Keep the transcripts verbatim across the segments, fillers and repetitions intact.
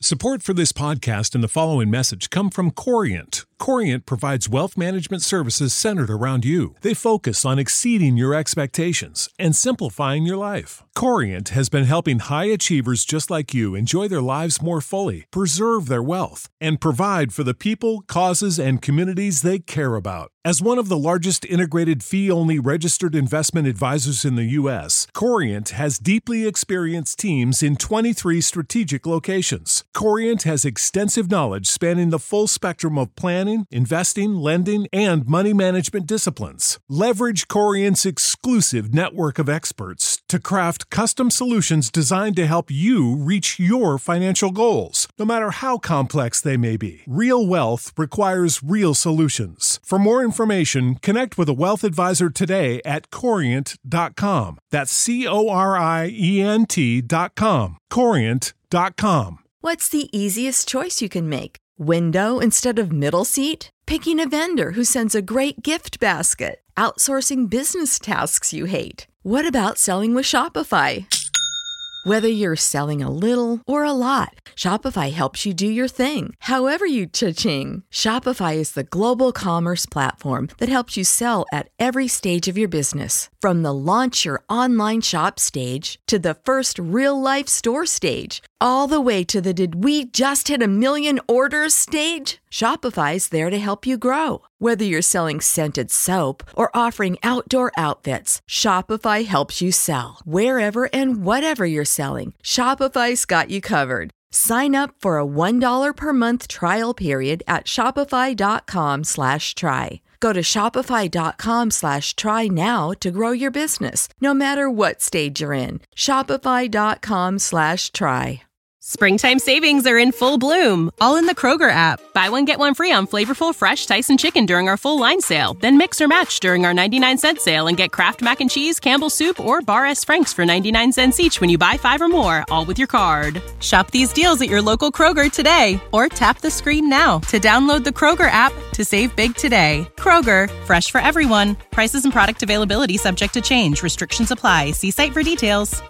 Support for this podcast and the following message come from Corient. Corient provides wealth management services centered around you. They focus on exceeding your expectations and simplifying your life. Corient has been helping high achievers just like you enjoy their lives more fully, preserve their wealth, and provide for the people, causes, and communities they care about. As one of the largest integrated fee-only registered investment advisors in the U S, Corient has deeply experienced teams in twenty-three strategic locations. Corient has extensive knowledge spanning the full spectrum of planning, investing, lending, and money management disciplines. Leverage Corient's exclusive network of experts to craft custom solutions designed to help you reach your financial goals, no matter how complex they may be. Real wealth requires real solutions. For more information, connect with a wealth advisor today at corient dot com. That's C O R I E N T dot com. corient dot com. What's the easiest choice you can make? Window instead of middle seat? Picking a vendor who sends a great gift basket? Outsourcing business tasks you hate? What about selling with Shopify? Whether you're selling a little or a lot, Shopify helps you do your thing, however you cha-ching. Shopify is the global commerce platform that helps you sell at every stage of your business. From the launch your online shop stage to the first real-life store stage, all the way to the did we just hit a million orders stage. Shopify's there to help you grow. Whether you're selling scented soap or offering outdoor outfits, Shopify helps you sell. Wherever and whatever you're selling, Shopify's got you covered. Sign up for a one dollar per month trial period at shopify.com slash try. Go to shopify.com slash try now to grow your business, no matter what stage you're in. Shopify.com slash try. Springtime savings are in full bloom, all in the Kroger app. Buy one, get one free on flavorful fresh Tyson chicken during our full line sale. Then mix or match during our ninety-nine cent sale and get Kraft Mac and Cheese, Campbell's Soup, or Bar S. Frank's for ninety-nine cents each when you buy five or more, all with your card. Shop these deals at your local Kroger today, or tap the screen now to download the Kroger app to save big today. Kroger, fresh for everyone. Prices and product availability subject to change. Restrictions apply. See site for details.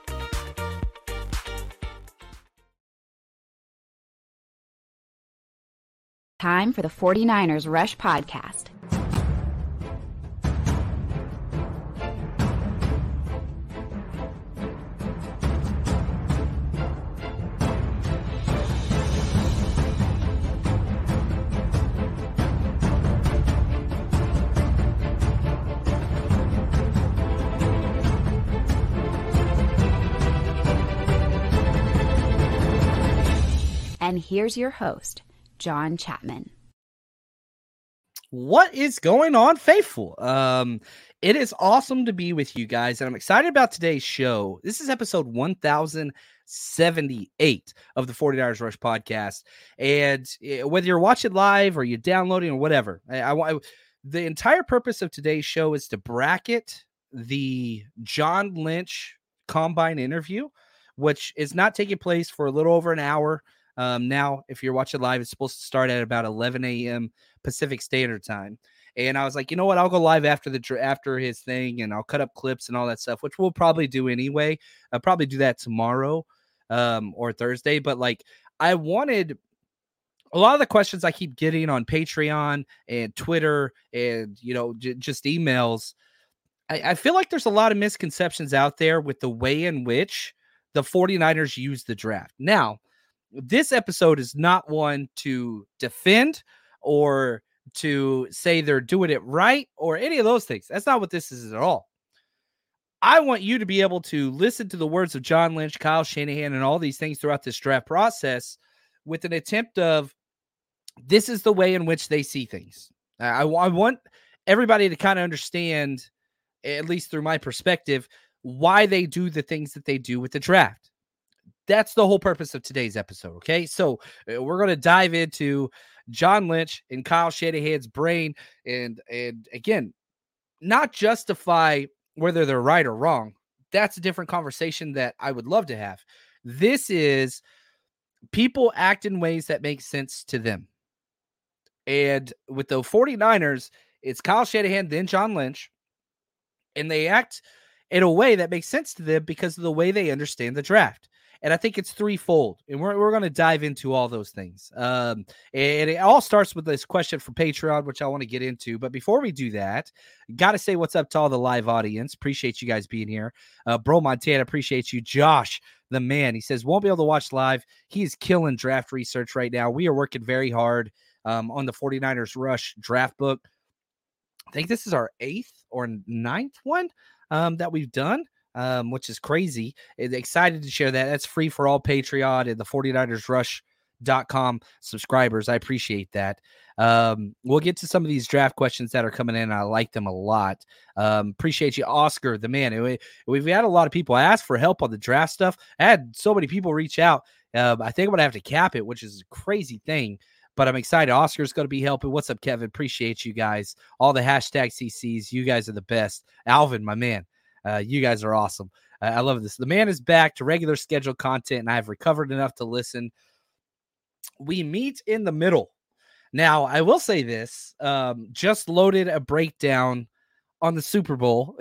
Time for the forty-niners Rush Podcast. And here's your host, John Chapman. What is going on, faithful? Um, it is awesome to be with you guys, and I'm excited about today's show. This is episode one thousand seventy-eight of the forty-niners Rush Podcast, and whether you're watching live or you're downloading or whatever, I want the entire purpose of today's show is to bracket the John Lynch Combine interview, which is not taking place for a little over an hour. Um, now, if you're watching live, it's supposed to start at about eleven a.m. Pacific Standard Time. And I was like, you know what? I'll go live after the after his thing, and I'll cut up clips and all that stuff, which we'll probably do anyway. I'll probably do that tomorrow um, or Thursday. But like, I wanted a lot of the questions I keep getting on Patreon and Twitter and, you know, j- just emails. I, I feel like there's a lot of misconceptions out there with the way in which the forty-niners use the draft. Now, this episode is not one to defend or to say they're doing it right or any of those things. That's not what this is at all. I want you to be able to listen to the words of John Lynch, Kyle Shanahan, and all these things throughout this draft process with an attempt of this is the way in which they see things. I, I want everybody to kind of understand, at least through my perspective, why they do the things that they do with the draft. That's the whole purpose of today's episode, okay? So uh, we're going to dive into John Lynch and Kyle Shanahan's brain and, and again, not justify whether they're right or wrong. That's a different conversation that I would love to have. This is people act in ways that make sense to them. And with the forty-niners, it's Kyle Shanahan, then John Lynch, and they act in a way that makes sense to them because of the way they understand the draft. And I think it's threefold. And we're, we're going to dive into all those things. Um, and it all starts with this question from Patreon, which I want to get into. But before we do that, got to say what's up to all the live audience. Appreciate you guys being here. Uh, Bro Montana, appreciate you. Josh, the man, he says, won't be able to watch live. He's killing draft research right now. We are working very hard um, on the 49ers Rush draft book. I think this is our eighth or ninth one um, that we've done. Um, which is crazy. Excited to share that. That's free for all Patreon and the 49ers rush dot com subscribers. I appreciate that. Um, we'll get to some of these draft questions that are coming in. I like them a lot. Um, appreciate you, Oscar, the man. We, we've had a lot of people ask for help on the draft stuff. I had so many people reach out. Um, I think I'm going to have to cap it, which is a crazy thing. But I'm excited. Oscar's going to be helping. What's up, Kevin? Appreciate you guys. All the hashtag C Cs. You guys are the best. Alvin, my man. Uh, you guys are awesome. Uh, I love this. The man is back to regular scheduled content, and I've recovered enough to listen. We meet in the middle. Now, I will say this. Um, just loaded a breakdown on the Super Bowl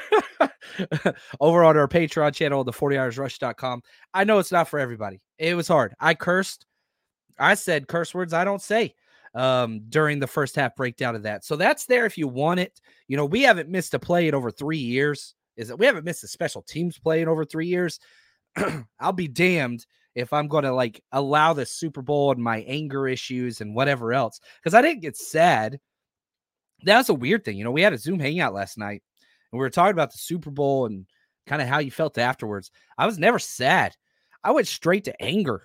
over on our Patreon channel, the 49ers rush dot com. I know it's not for everybody. It was hard. I cursed. I said curse words I don't say um, during the first half breakdown of that. So that's there if you want it. You know, we haven't missed a play in over three years. Is that we haven't missed a special teams play in over three years. I'll be damned if I'm going to like allow the Super Bowl and my anger issues and whatever else. Because I didn't get sad. That's a weird thing. You know, we had a Zoom hangout last night and we were talking about the Super Bowl and kind of how you felt afterwards. I was never sad. I went straight to anger.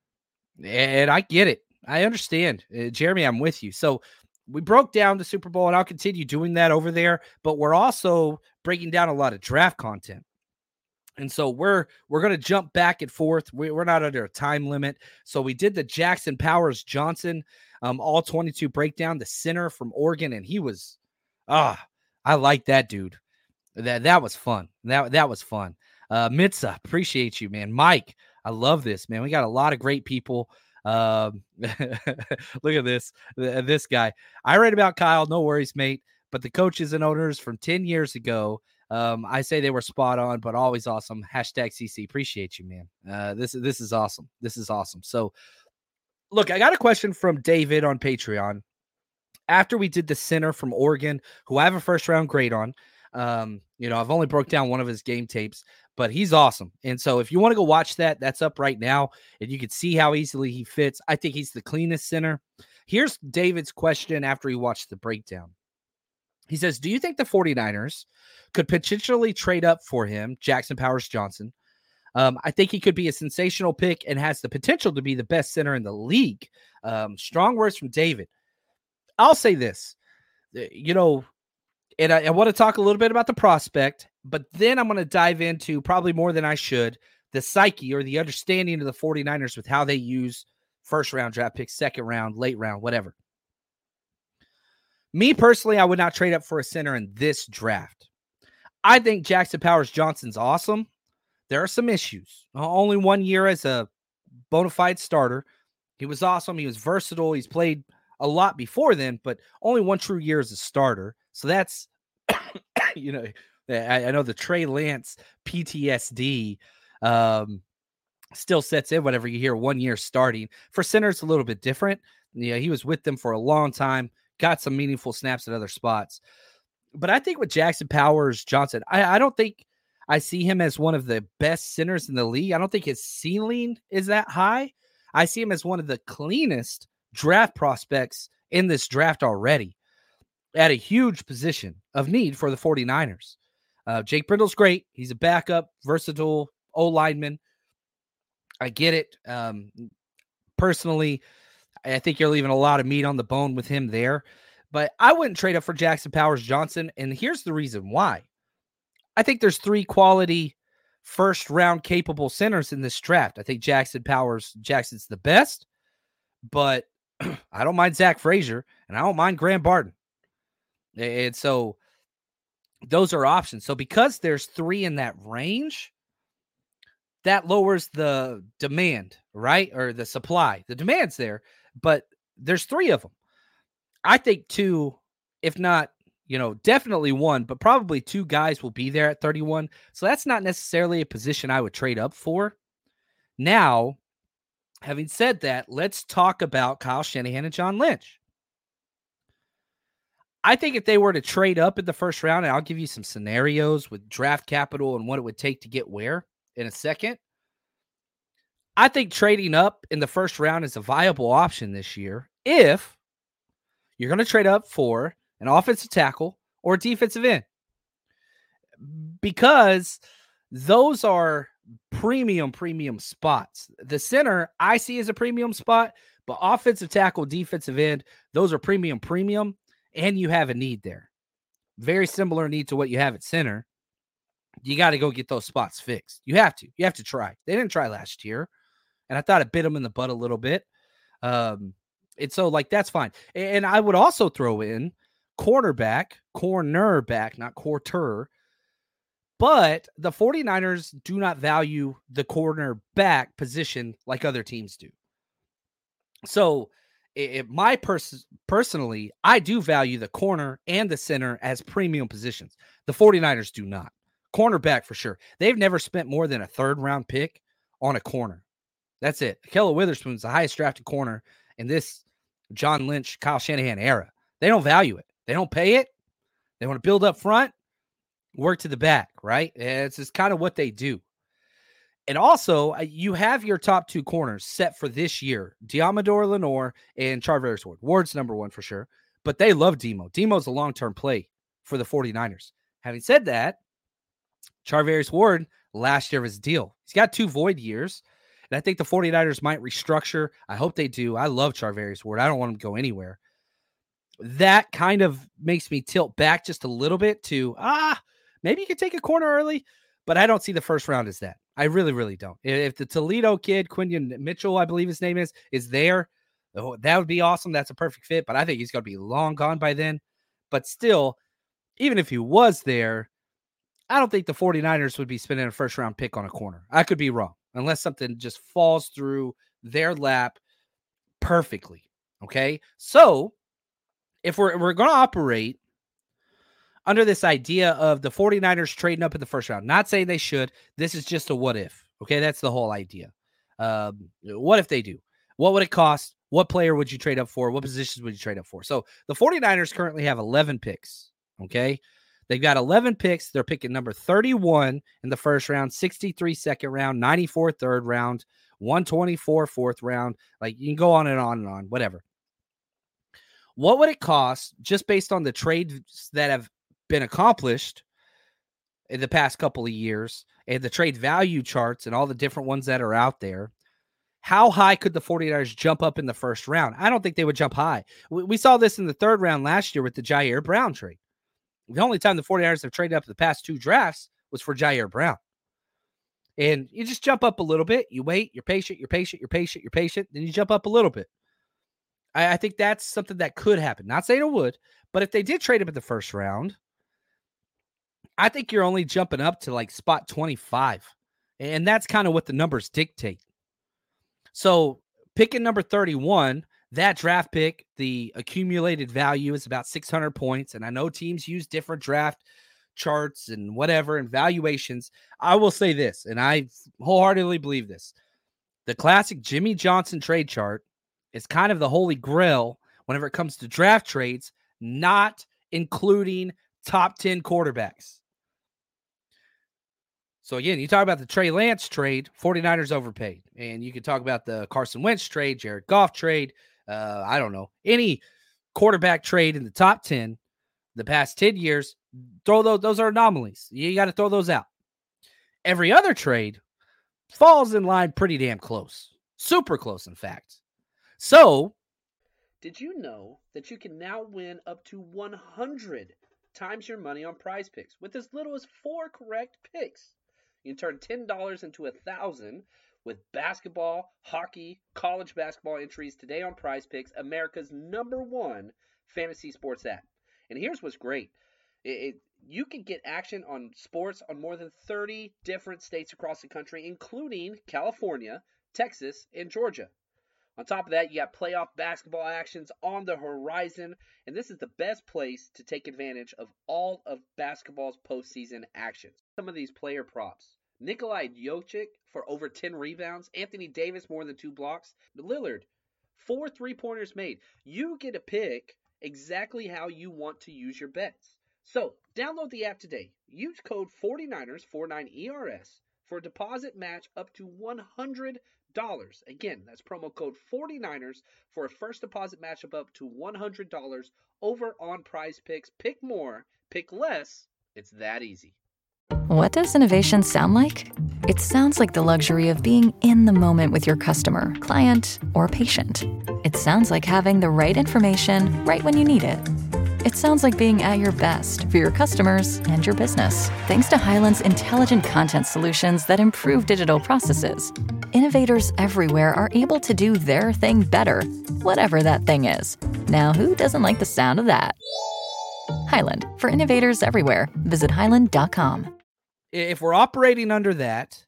And I get it. I understand. Uh, Jeremy, I'm with you. So we broke down the Super Bowl, and I'll continue doing that over there. But we're also breaking down a lot of draft content. And so we're we're going to jump back and forth. We, we're not under a time limit. So we did the Jackson Powers Johnson um, all twenty-two breakdown, the center from Oregon. And he was, ah, I like that dude. That that was fun. That, that was fun. Uh, Mitza, appreciate you, man. Mike, I love this, man. We got a lot of great people. Um, look at this, this guy. I read about Kyle. No worries, mate. But the coaches and owners from ten years ago, um, I say they were spot on, but always awesome. Hashtag C C. Appreciate you, man. Uh, this, this is awesome. This is awesome. So, look, I got a question from David on Patreon. After we did the center from Oregon, who I have a first round grade on, um, you know, I've only broke down one of his game tapes, but he's awesome. And so if you want to go watch that, that's up right now. And you can see how easily he fits. I think he's the cleanest center. Here's David's question after he watched the breakdown. He says, do you think the 49ers could potentially trade up for him, Jackson Powers Johnson? Um, I think he could be a sensational pick and has the potential to be the best center in the league. Um, strong words from David. I'll say this, you know, and I, I want to talk a little bit about the prospect, but then I'm going to dive into probably more than I should, the psyche or the understanding of the 49ers with how they use first round draft picks, second round, late round, whatever. Me personally, I would not trade up for a center in this draft. I think Jackson Powers Johnson's awesome. There are some issues. Only one year as a bona fide starter. He was awesome. He was versatile. He's played a lot before then, but only one true year as a starter. So that's, you know, I, I know the Trey Lance P T S D um, still sets in whenever you hear one year starting. For center, it's a little bit different. Yeah, he was with them for a long time, got some meaningful snaps at other spots. But I think with Jackson Powers Johnson, I, I don't think I see him as one of the best centers in the league. I don't think his ceiling is that high. I see him as one of the cleanest draft prospects in this draft already at a huge position of need for the 49ers. Uh, Jake Brindle's great. He's a backup, versatile O-lineman. I get it. Um, personally, I think you're leaving a lot of meat on the bone with him there. But I wouldn't trade up for Jackson Powers Johnson, and here's the reason why. I think there's three quality first-round capable centers in this draft. I think Jackson Powers Jackson's the best, but I don't mind Zach Frazier, and I don't mind Graham Barton. And so those are options. So because there's three in that range, that lowers the demand, right? Or the supply. The demand's there, but there's three of them. I think two, if not, you know, definitely one, but probably two guys will be there at thirty-one. So that's not necessarily a position I would trade up for. Now, having said that, let's talk about Kyle Shanahan and John Lynch. I think if they were to trade up in the first round, and I'll give you some scenarios with draft capital and what it would take to get where in a second. I think trading up in the first round is a viable option this year if you're going to trade up for an offensive tackle or a defensive end, because those are premium, premium spots. The center I see as a premium spot, but offensive tackle, defensive end, those are premium, premium. And you have a need there. Very similar need to what you have at center. You got to go get those spots fixed. You have to. You have to try. They didn't try last year. And I thought it bit them in the butt a little bit. Um, and so, like, that's fine. And I would also throw in cornerback, cornerback, not quarter. But the 49ers do not value the cornerback position like other teams do. So, It, my pers- personally, I do value the corner and the center as premium positions. The 49ers do not. Cornerback for sure. They've never spent more than a third round pick on a corner. That's it. Ahkello Witherspoon's the highest drafted corner in this John Lynch, Kyle Shanahan era. They don't value it. They don't pay it. They want to build up front, work to the back, right? It's just kind of what they do. And also, you have your top two corners set for this year, Deommodore Lenoir and Charvarius Ward. Ward's number one for sure, but they love Demo. Demo's a long-term play for the 49ers. Having said that, Charvarius Ward, last year of his deal. He's got two void years, and I think the 49ers might restructure. I hope they do. I love Charvarius Ward. I don't want him to go anywhere. That kind of makes me tilt back just a little bit to, ah, maybe you could take a corner early, but I don't see the first round as that. I really, really don't. If the Toledo kid, Quinion Mitchell, I believe his name is, is there, oh, that would be awesome. That's a perfect fit, but I think he's going to be long gone by then. But still, even if he was there, I don't think the 49ers would be spending a first-round pick on a corner. I could be wrong, unless something just falls through their lap perfectly, okay? So, if we're, we're going to operate under this idea of the 49ers trading up in the first round, not saying they should. This is just a what if. Okay, that's the whole idea. Um, what if they do? What would it cost? What player would you trade up for? What positions would you trade up for? So the 49ers currently have eleven picks. Okay, they've got eleven picks. They're picking number thirty-one in the first round, sixty-three second round, ninety-four third round, one twenty-four fourth round. Like, you can go on and on and on, whatever. What would it cost just based on the trades that have been accomplished in the past couple of years and the trade value charts and all the different ones that are out there? How high could the 49ers jump up in the first round? I don't think they would jump high. We, we saw this in the third round last year with the Jair Brown trade. The only time the 49ers have traded up the past two drafts was for Jair Brown. And you just jump up a little bit. You wait, you're patient, you're patient, you're patient, you're patient. Then you jump up a little bit. I, I think that's something that could happen. Not saying it would, but if they did trade up in the first round, I think you're only jumping up to like spot twenty-five. And that's kind of what the numbers dictate. So picking number thirty-one, that draft pick, the accumulated value is about six hundred points. And I know teams use different draft charts and whatever and valuations. I will say this, and I wholeheartedly believe this. The classic Jimmy Johnson trade chart is kind of the holy grail whenever it comes to draft trades, not including top ten quarterbacks. So, again, you talk about the Trey Lance trade, 49ers overpaid. And you can talk about the Carson Wentz trade, Jared Goff trade, uh, I don't know, any quarterback trade in the top ten the past ten years, throw those, those are anomalies. You got to throw those out. Every other trade falls in line pretty damn close. Super close, in fact. So, did you know that you can now win up to one hundred times your money on Prize Picks with as little as four correct picks? You can turn ten dollars into one thousand dollars with basketball, hockey, college basketball entries today on Prize Picks, America's number one fantasy sports app. And here's what's great. It, it, you can get action on sports on more than thirty different states across the country, including California, Texas, and Georgia. On top of that, you got playoff basketball actions on the horizon, and this is the best place to take advantage of all of basketball's postseason actions. Some of these player props: Nikolai Jokic for over ten rebounds. Anthony Davis more than two blocks. Lillard, four three-pointers made. You get to pick exactly how you want to use your bets. So, download the app today. Use code forty-niners, forty-nine E R S, for a deposit match up to one hundred dollars. Again, that's promo code forty-niners for a first deposit match up to one hundred dollars over on Prize Picks. Pick more, pick less. It's that easy. What does innovation sound like? It sounds like the luxury of being in the moment with your customer, client, or patient. It sounds like having the right information right when you need it. It sounds like being at your best for your customers and your business. Thanks to Hyland's intelligent content solutions that improve digital processes, innovators everywhere are able to do their thing better, whatever that thing is. Now, who doesn't like the sound of that? Hyland, for innovators everywhere. Visit hyland dot com. If we're operating under that,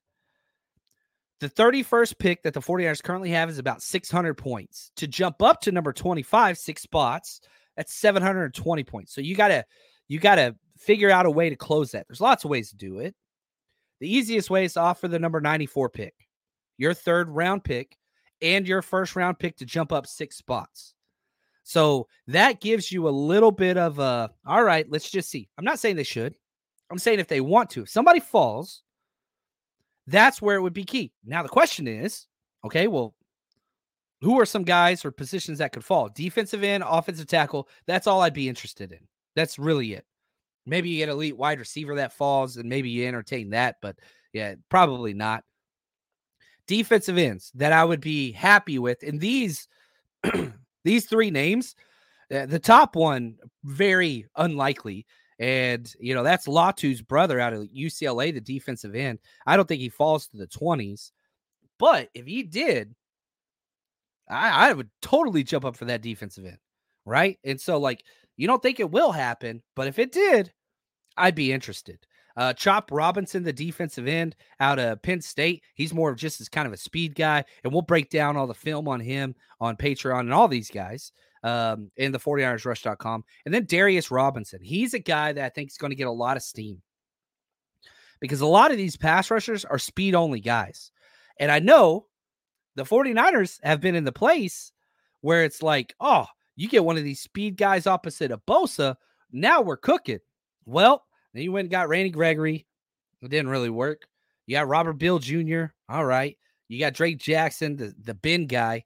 the thirty-first pick that the forty-niners currently have is about six hundred points. To jump up to number twenty-five, six spots, that's seven hundred twenty points. So you gotta, you gotta figure out a way to close that. There's lots of ways to do it. The easiest way is to offer the number ninety-four pick, your third round pick, and your first round pick to jump up six spots. So that gives you a little bit of a, all right, let's just see. I'm not saying they should. I'm saying if they want to. If somebody falls, that's where it would be key. Now the question is, okay, well, who are some guys or positions that could fall? Defensive end, offensive tackle, that's all I'd be interested in. That's really it. Maybe you get an elite wide receiver that falls, and maybe you entertain that, but yeah, probably not. Defensive ends that I would be happy with, and these these three names, uh, the top one, very unlikely. And, you know, that's Latu's brother out of U C L A, the defensive end. I don't think he falls to the twenties. But if he did, I, I would totally jump up for that defensive end, right? And so, like, you don't think it will happen, but if it did, I'd be interested. Uh, Chop Robinson, the defensive end out of Penn State, he's more of just as kind of a speed guy, and we'll break down all the film on him on Patreon and all these guys. Um, in the forty-niners rush dot com. And then Darius Robinson. He's a guy that I think is going to get a lot of steam because a lot of these pass rushers are speed-only guys. And I know the forty-niners have been in the place where it's like, oh, you get one of these speed guys opposite of Bosa, now we're cooking. Well, then you went and got Randy Gregory. It didn't really work. You got Robert Bill Junior All right. You got Drake Jackson, the, the bin guy.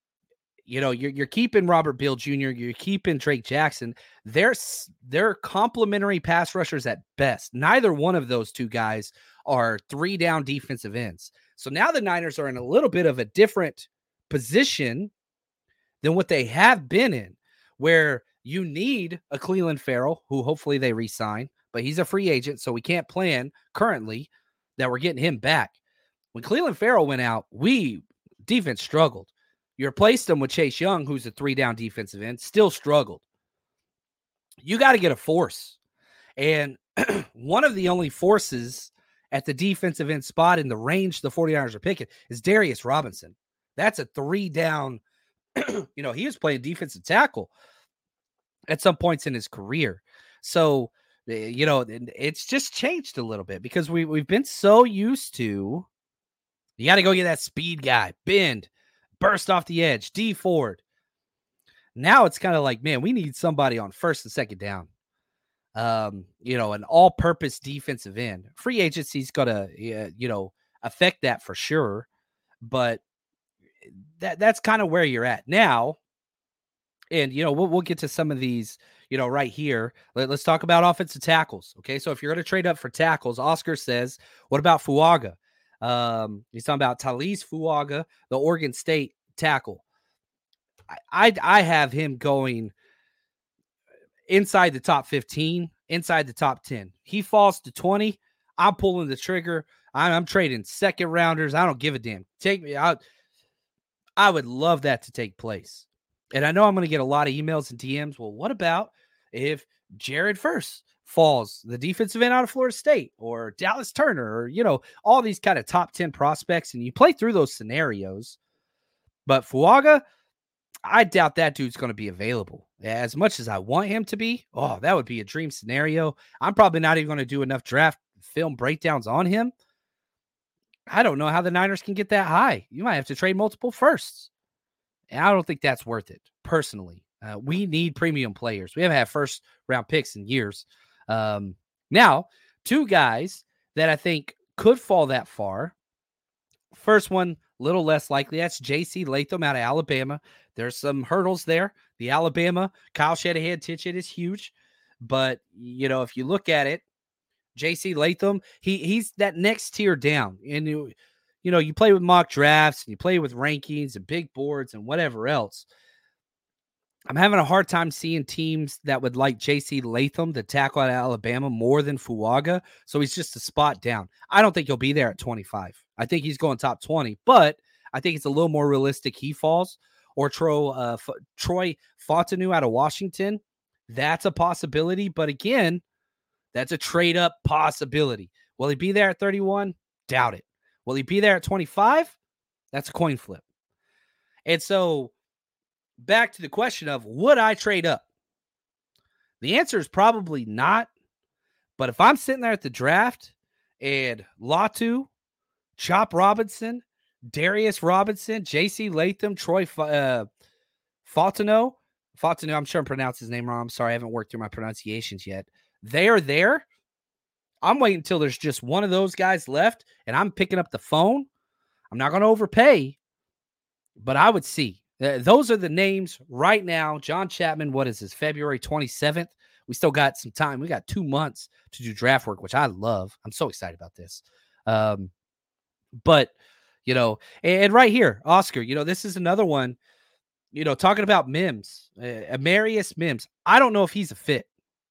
You know, you're you're keeping Robert Bill Junior You're keeping Drake Jackson. They're they're complementary pass rushers at best. Neither one of those two guys are three down defensive ends. So now the Niners are in a little bit of a different position than what they have been in, where you need a Clelin Ferrell, who hopefully they re-sign, but he's a free agent, so we can't plan currently that we're getting him back. When Clelin Ferrell went out, we defense struggled. You replaced him with Chase Young, who's a three-down defensive end, still struggled. You got to get a force. And one of the only forces at the defensive end spot in the range the forty-niners are picking is Darius Robinson. That's a three-down. You know, he was playing defensive tackle at some points in his career. So, you know, it's just changed a little bit because we, we've been so used to, you got to go get that speed guy, bend, burst off the edge, D Ford. Now it's kind of like, man, we need somebody on first and second down. Um, you know, an all-purpose defensive end. Free agency's going to, uh, you know, affect that for sure. But that that's kind of where you're at now. And, you know, we'll, we'll get to some of these, you know, right here. Let, let's talk about offensive tackles. Okay, so if you're going to trade up for tackles, Oscar says, what about Fuaga? Um, he's talking about Talise Fuaga, the Oregon State tackle. I, I I have him going inside the top fifteen, inside the top ten. He falls to twenty. I'm pulling the trigger. I'm, I'm trading second rounders. I don't give a damn. Take me out. I would love that to take place. And I know I'm going to get a lot of emails and D Ms. Well, what about if Jared Verse falls, the defensive end out of Florida State, or Dallas Turner, or, you know, all these kind of top ten prospects, and you play through those scenarios. But Fuaga, I doubt that dude's going to be available. As much as I want him to be, oh, that would be a dream scenario. I'm probably not even going to do enough draft film breakdowns on him. I don't know how the Niners can get that high. You might have to trade multiple firsts. And I don't think that's worth it, personally. Uh, we need premium players. We haven't had first round picks in years. Um, now, two guys that I think could fall that far. First one, a little less likely. That's J C Latham out of Alabama. There's some hurdles there. The Alabama, Kyle Shanahan ticket is huge. But, you know, if you look at it, J C Latham, he he's that next tier down. And, you, you know, you play with mock drafts, and you play with rankings and big boards and whatever else. I'm having a hard time seeing teams that would like J C Latham to tackle at Alabama more than Fuaga. So he's just a spot down. I don't think he'll be there at twenty-five. I think he's going top twenty, but I think it's a little more realistic he falls. Or Tro, uh, F- Troy Fontenot out of Washington. That's a possibility. But again, that's a trade-up possibility. Will he be there at thirty-one? Doubt it. Will he be there at twenty-five? That's a coin flip. And so back to the question of, would I trade up? The answer is probably not. But if I'm sitting there at the draft and Latu, Chop Robinson, Darius Robinson, J C Latham, Troy uh, Fontenot, Fontenot, I'm sure I'm pronouncing his name wrong. I'm sorry, I haven't worked through my pronunciations yet. They are there. I'm waiting until there's just one of those guys left, and I'm picking up the phone. I'm not going to overpay, but I would see. Uh, those are the names right now. John Chapman, what is this, February twenty-seventh? We still got some time. We got two months to do draft work, which I love. I'm so excited about this. Um, but, you know, and, and right here, Oscar, you know, this is another one, you know, talking about Mims, uh, Amarius Mims. I don't know if he's a fit.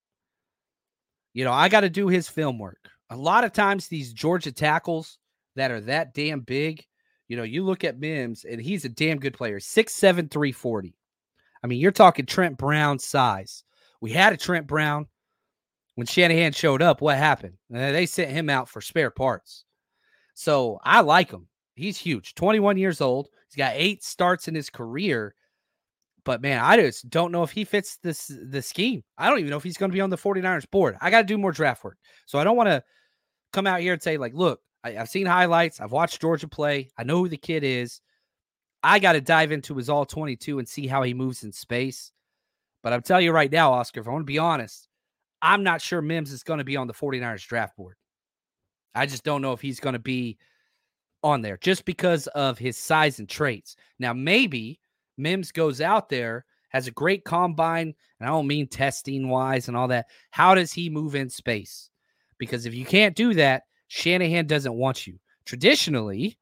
You know, I got to do his film work. A lot of times these Georgia tackles that are that damn big, you know, you look at Mims, and he's a damn good player. six seven, three forty. I mean, you're talking Trent Brown size. We had a Trent Brown. When Shanahan showed up, what happened? Uh, they sent him out for spare parts. So I like him. He's huge. twenty-one years old. He's got eight starts in his career. But, man, I just don't know if he fits this the scheme. I don't even know if he's going to be on the 49ers board. I got to do more draft work. So I don't want to come out here and say, like, look, I, I've seen highlights. I've watched Georgia play. I know who the kid is. I got to dive into his all twenty-two and see how he moves in space. But I'm telling you right now, Oscar, if I want to be honest, I'm not sure Mims is going to be on the 49ers draft board. I just don't know if he's going to be on there just because of his size and traits. Now, maybe Mims goes out there, has a great combine, and I don't mean testing-wise and all that. How does he move in space? Because if you can't do that, Shanahan doesn't want you. Traditionally,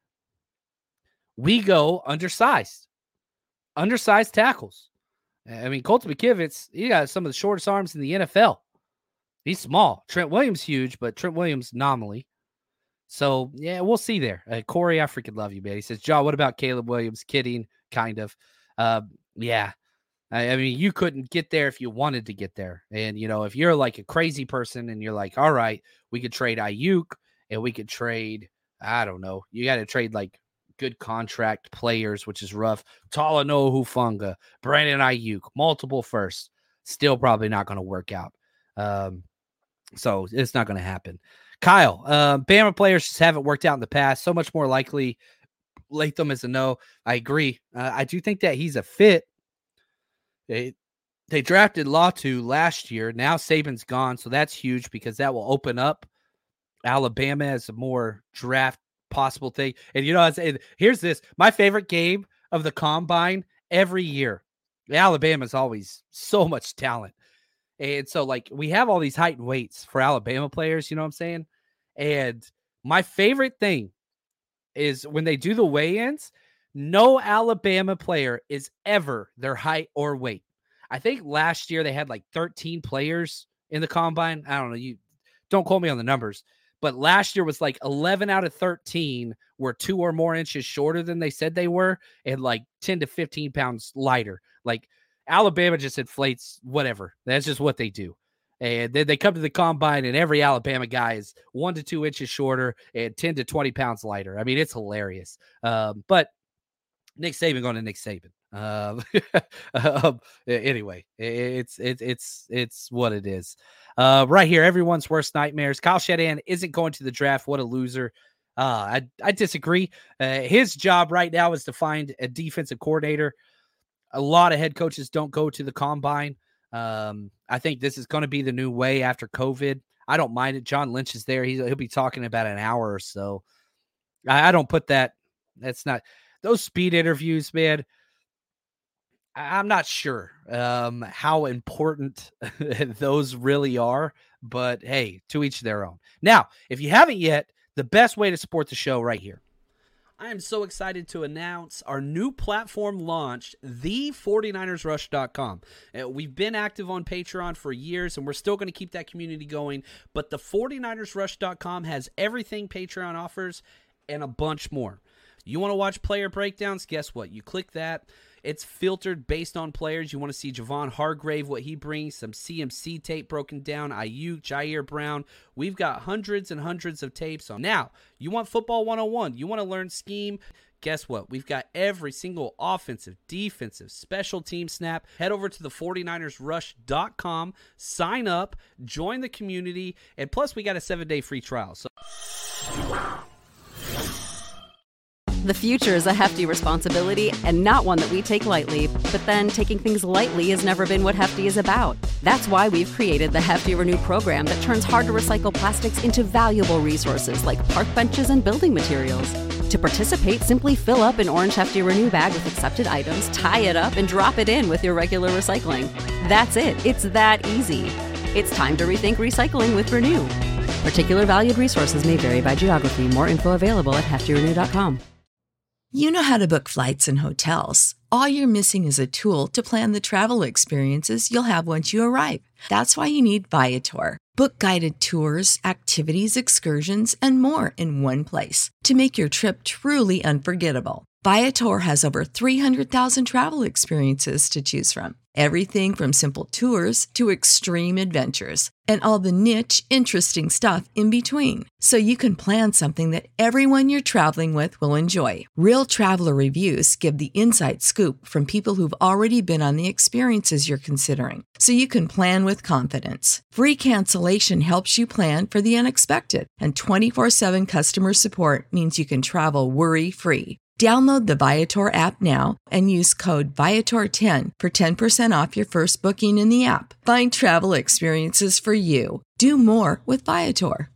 we go undersized. Undersized tackles. I mean, Colton McKivitz, he got some of the shortest arms in the N F L. He's small. Trent Williams huge, but Trent Williams nominally. So, yeah, we'll see there. Uh, Corey, I freaking love you, man. He says, John, what about Caleb Williams? Kidding, kind of. Uh, yeah. I, I mean, you couldn't get there if you wanted to get there. And, you know, if you're like a crazy person and you're like, all right, we could trade Ayuk and we could trade, I don't know, you got to trade like good contract players, which is rough. Talanoa Hufanga, Brandon Ayuk, multiple firsts. Still probably not going to work out. Um, so it's not going to happen. Kyle, uh, Bama players just haven't worked out in the past. So much more likely Latham is a no. I agree. Uh, I do think that he's a fit. They they drafted Latu last year. Now Saban's gone, so that's huge because that will open up Alabama as a more draft possible thing. And you know, and here's this. My favorite game of the Combine every year. Alabama's always so much talent. And so, like, we have all these height and weights for Alabama players, you know what I'm saying? And my favorite thing is when they do the weigh-ins, no Alabama player is ever their height or weight. I think last year they had like thirteen players in the Combine. I don't know. You don't quote me on the numbers. But last year was like eleven out of thirteen were two or more inches shorter than they said they were and like ten to fifteen pounds lighter. Like, Alabama just inflates whatever. That's just what they do. And then they come to the Combine and every Alabama guy is one to two inches shorter and ten to twenty pounds lighter. I mean, it's hilarious. Um, but Nick Saban going to Nick Saban. Um, um, anyway, it's, it's, it's, it's what it is. Uh, right here, everyone's worst nightmares. Kyle Shanahan isn't going to the draft. What a loser. Uh, I, I disagree. Uh, his job right now is to find a defensive coordinator. A lot of head coaches don't go to the combine. Um, I think this is going to be the new way after COVID. I don't mind it. John Lynch is there. He's, he'll be talking about an hour or so. I, I don't put that. That's not those speed interviews, man. I, I'm not sure um, how important those really are, but hey, to each their own. Now, if you haven't yet, the best way to support the show right here. I am so excited to announce our new platform launched, the forty-niners rush dot com. Uh, we've been active on Patreon for years, and we're still going to keep that community going, but the forty-niners rush dot com has everything Patreon offers and a bunch more. You want to watch player breakdowns? Guess what? You click that. It's filtered based on players. You want to see Javon Hargrave, what he brings, some C M C tape broken down, Ayuk, Jair Brown. We've got hundreds and hundreds of tapes on. Now, you want football one oh one. You want to learn scheme. Guess what? We've got every single offensive, defensive, special team snap. Head over to the forty-niners rush dot com, sign up, join the community, and plus we got a seven-day free trial. So. The future is a hefty responsibility and not one that we take lightly. But then taking things lightly has never been what Hefty is about. That's why we've created the Hefty Renew program that turns hard-to-recycle plastics into valuable resources like park benches and building materials. To participate, simply fill up an orange Hefty Renew bag with accepted items, tie it up, and drop it in with your regular recycling. That's it. It's that easy. It's time to rethink recycling with Renew. Particular valued resources may vary by geography. More info available at hefty renew dot com. You know how to book flights and hotels. All you're missing is a tool to plan the travel experiences you'll have once you arrive. That's why you need Viator. Book guided tours, activities, excursions, and more in one place to make your trip truly unforgettable. Viator has over three hundred thousand travel experiences to choose from. Everything from simple tours to extreme adventures and all the niche, interesting stuff in between. So you can plan something that everyone you're traveling with will enjoy. Real traveler reviews give the inside scoop from people who've already been on the experiences you're considering. So you can plan with confidence. Free cancellation helps you plan for the unexpected. And twenty-four seven customer support means you can travel worry-free. Download the Viator app now and use code Viator ten for ten percent off your first booking in the app. Find travel experiences for you. Do more with Viator.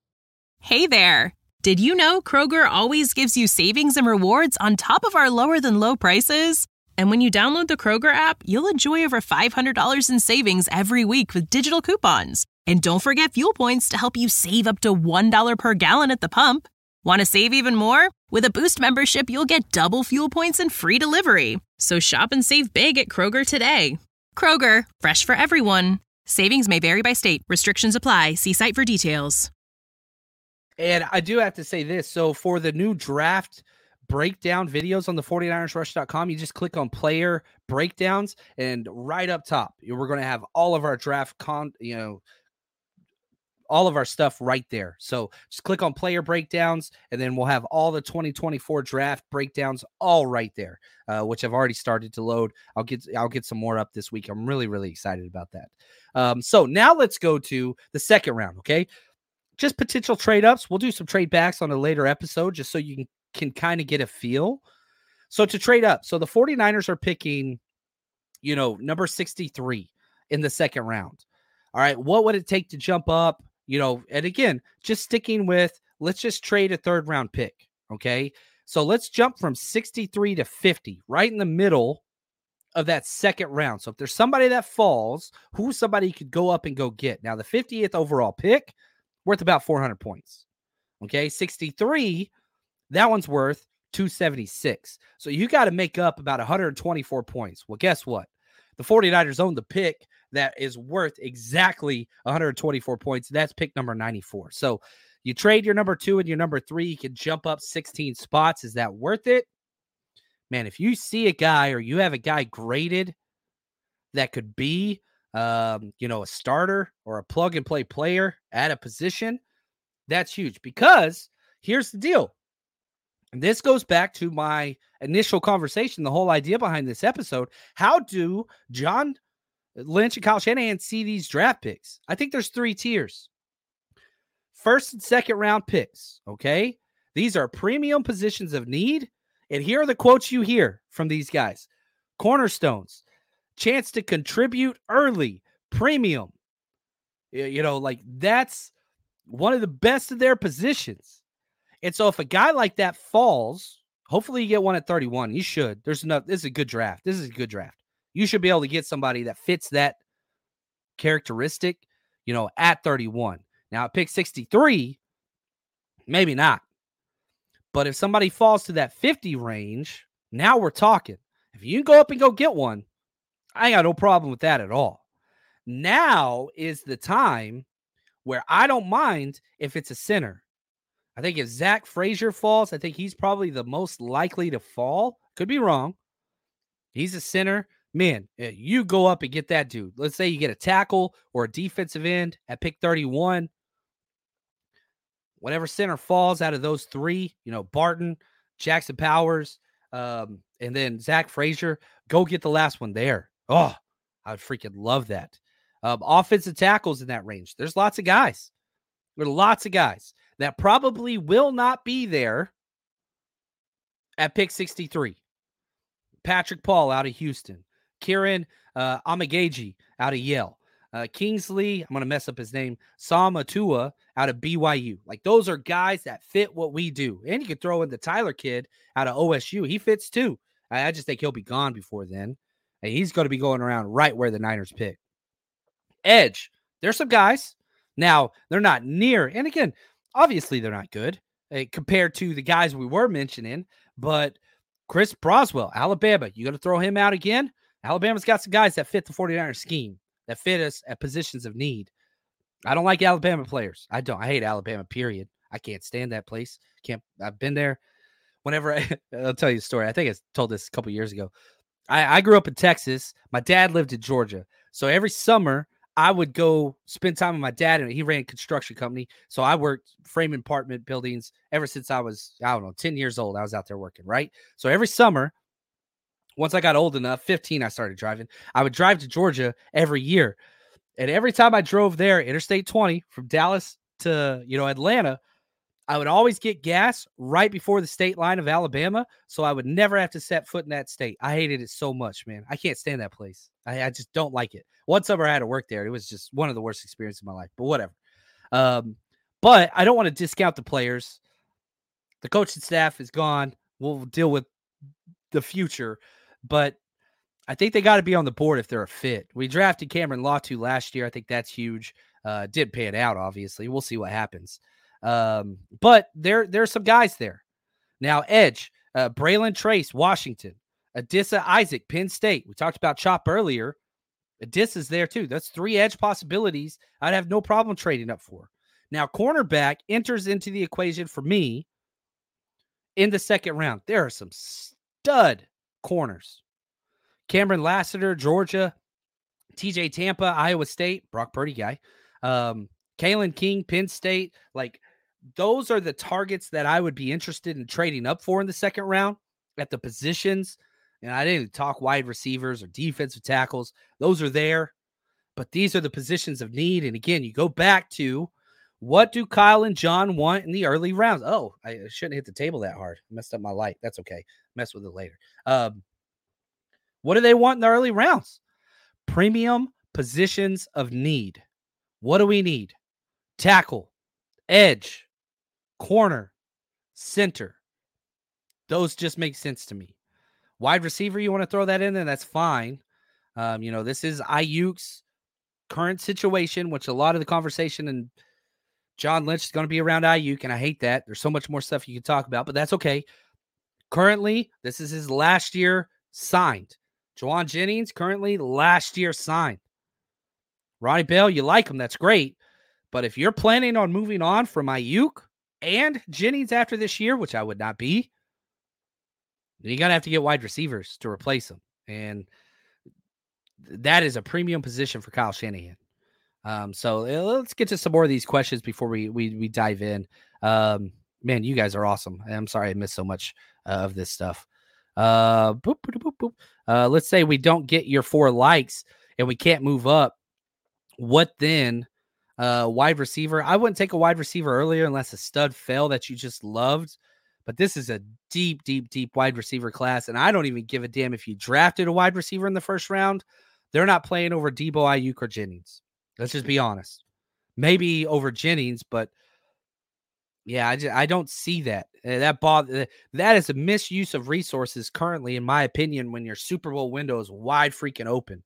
Hey there! Did you know Kroger always gives you savings and rewards on top of our lower than low prices? And when you download the Kroger app, you'll enjoy over five hundred dollars in savings every week with digital coupons. And don't forget fuel points to help you save up to one dollar per gallon at the pump. Want to save even more? With a Boost membership, you'll get double fuel points and free delivery. So shop and save big at Kroger today. Kroger, fresh for everyone. Savings may vary by state. Restrictions apply. See site for details. And I do have to say this. So for the new draft breakdown videos on the forty-niners rush dot com, you just click on player breakdowns, and right up top, we're going to have all of our draft con, you know, all of our stuff right there. So just click on player breakdowns, and then we'll have all the twenty twenty-four draft breakdowns all right there, uh, which I've already started to load. I'll get I'll get some more up this week. I'm really, really excited about that. Um, so now let's go to the second round, okay? Just potential trade-ups. We'll do some trade backs on a later episode just so you can, can kind of get a feel. So to trade up, so the forty-niners are picking, you know, number sixty-three in the second round. All right, what would it take to jump up? You know, and again, just sticking with, let's just trade a third round pick. Okay. So let's jump from sixty-three to fifty, right in the middle of that second round. So if there's somebody that falls, who's somebody you could go up and go get? Now, the fiftieth overall pick, worth about four hundred points. Okay. sixty-three, that one's worth two seventy-six. So you got to make up about one hundred twenty-four points. Well, guess what? The forty-niners own the pick that is worth exactly one hundred twenty-four points. That's pick number ninety-four. So you trade your number two and your number three, you can jump up sixteen spots. Is that worth it? Man, if you see a guy or you have a guy graded that could be, um, you know, a starter or a plug and play player at a position, that's huge. Because here's the deal. And this goes back to my initial conversation, the whole idea behind this episode. How do John Lynch and Kyle Shanahan see these draft picks? I think there's three tiers. First and second round picks, okay? These are premium positions of need. And here are the quotes you hear from these guys. Cornerstones, chance to contribute early, premium. You know, like that's one of the best of their positions. And so if a guy like that falls, hopefully you get one at thirty-one. You should. There's enough. This is a good draft. This is a good draft. You should be able to get somebody that fits that characteristic, you know, at thirty-one. Now at pick sixty-three, maybe not. But if somebody falls to that fifty range, now we're talking. If you go up and go get one, I ain't got no problem with that at all. Now is the time where I don't mind if it's a center. I think if Zach Frazier falls, I think he's probably the most likely to fall. Could be wrong. He's a center. Man, you go up and get that dude. Let's say you get a tackle or a defensive end at pick thirty-one. Whatever center falls out of those three, you know, Barton, Jackson Powers, um, and then Zach Frazier, go get the last one there. Oh, I would freaking love that. Um, offensive tackles in that range. There's lots of guys. There are lots of guys that probably will not be there at pick sixty-three. Patrick Paul out of Houston. Kieran uh, Amagaji out of Yale. Uh, Kingsley, I'm going to mess up his name, Sam Atua out of B Y U. Like, those are guys that fit what we do. And you could throw in the Tyler kid out of O S U. He fits too. I, I just think he'll be gone before then. And he's going to be going around right where the Niners pick. Edge, there's some guys. Now, they're not near. And again, obviously they're not good uh, compared to the guys we were mentioning. But Chris Broswell, Alabama, you going to throw him out again? Alabama's got some guys that fit the 49ers scheme, that fit us at positions of need. I don't like Alabama players. I don't. I hate Alabama, period. I can't stand that place. Can't. I've been there. Whenever I, I'll tell you a story. I think I told this a couple years ago. I, I grew up in Texas. My dad lived in Georgia. So every summer I would go spend time with my dad, and he ran a construction company. So I worked framing apartment buildings ever since I was, I don't know, ten years old. I was out there working, right? So every summer, once I got old enough, fifteen, I started driving. I would drive to Georgia every year. And every time I drove there, Interstate twenty from Dallas to, you know, Atlanta, I would always get gas right before the state line of Alabama. So I would never have to set foot in that state. I hated it so much, man. I can't stand that place. I, I just don't like it. One summer I had to work there. It was just one of the worst experiences of my life, but whatever. Um, but I don't want to discount the players. The coaching staff is gone. We'll deal with the future. But I think they got to be on the board if they're a fit. We drafted Cameron Latu last year. I think that's huge. Uh, did pay it out, obviously. We'll see what happens. Um, but there, there's some guys there. Now, edge, uh, Braylon Trace, Washington. Adissa Isaac, Penn State. We talked about Chop earlier. Adissa's there too. That's three edge possibilities I'd have no problem trading up for. Now, cornerback enters into the equation for me in the second round. There are some stud corners. Cameron Lassiter, Georgia. T J Tampa, Iowa State. Brock Purdy guy. Um, Kalen King, Penn State. Like, those are the targets that I would be interested in trading up for in the second round at the positions. And I didn't talk wide receivers or defensive tackles. Those are there. But these are the positions of need. And again, you go back to, what do Kyle and John want in the early rounds? Oh, I shouldn't hit the table that hard. I messed up my light. That's okay. Mess with it later. Um, what do they want in the early rounds? Premium positions of need. What do we need? Tackle, edge, corner, center. Those just make sense to me. Wide receiver, you want to throw that in there? That's fine. Um, you know, this is Ayuk's current situation, which a lot of the conversation and John Lynch is going to be around Ayuk, and I hate that. There's so much more stuff you can talk about, but that's okay. Currently, this is his last year signed. Juwan Jennings, currently last year signed. Ronnie Bell, you like him. That's great. But if you're planning on moving on from Ayuk and Jennings after this year, which I would not be, then you're going to have to get wide receivers to replace them. And that is a premium position for Kyle Shanahan. Um, so let's get to some more of these questions before we we, we dive in. Um, man, you guys are awesome. I'm sorry I missed so much uh, of this stuff. Uh, boop, boop, boop, boop. Uh, let's say we don't get your four likes and we can't move up. What then? Uh, wide receiver. I wouldn't take a wide receiver earlier unless a stud fell that you just loved. But this is a deep, deep, deep wide receiver class. And I don't even give a damn if you drafted a wide receiver in the first round. They're not playing over Debo, Ayuk, or Jennings. Let's just be honest. Maybe over Jennings, but yeah, I, just, I don't see that. Uh, that bother, that is a misuse of resources currently, in my opinion, when your Super Bowl window is wide freaking open.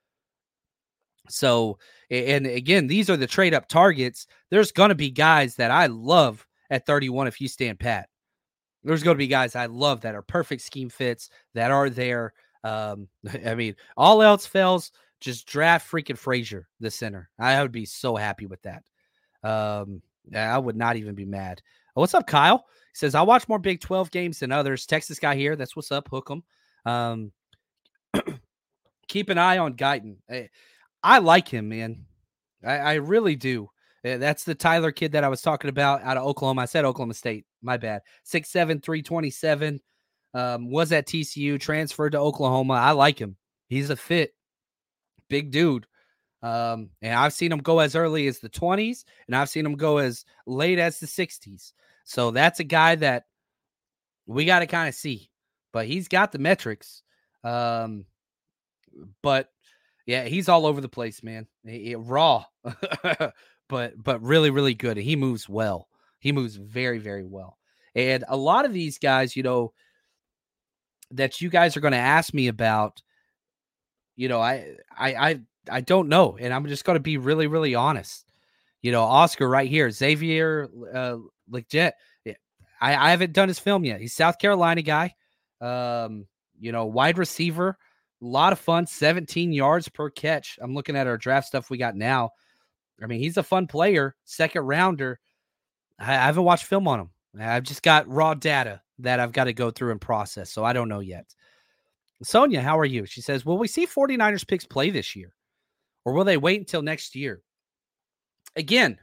So, and again, these are the trade up targets. There's going to be guys that I love at thirty-one if you stand pat. There's going to be guys I love that are perfect scheme fits that are there. Um, I mean, all else fails, just draft freaking Frazier, the center. I would be so happy with that. Um, I would not even be mad. Oh, what's up, Kyle? He says, I watch more Big twelve games than others. Texas guy here. That's what's up. Hook 'em. Um, keep an eye on Guyton. I, I like him, man. I, I really do. That's the Tyler kid that I was talking about out of Oklahoma. I said Oklahoma State. My bad. six seven, three twenty-seven. Um, was at T C U, transferred to Oklahoma. I like him. He's a fit. Big dude. Um, and I've seen him go as early as the twenties, and I've seen him go as late as the sixties. So that's a guy that we got to kind of see. But he's got the metrics. Um, but, yeah, he's all over the place, man. He, he, raw. but but really, really good. And he moves well. He moves very, very well. And a lot of these guys, you know, that you guys are going to ask me about, you know, I I I I don't know, and I'm just going to be really, really honest. You know, Oscar right here, Xavier uh, Legit. I, I haven't done his film yet. He's South Carolina guy. Um, you know, wide receiver, a lot of fun, seventeen yards per catch. I'm looking at our draft stuff we got now. I mean, he's a fun player, second rounder. I, I haven't watched film on him. I've just got raw data that I've got to go through and process, so I don't know yet. Sonia, how are you? She says, will we see 49ers picks play this year? Or will they wait until next year? Again,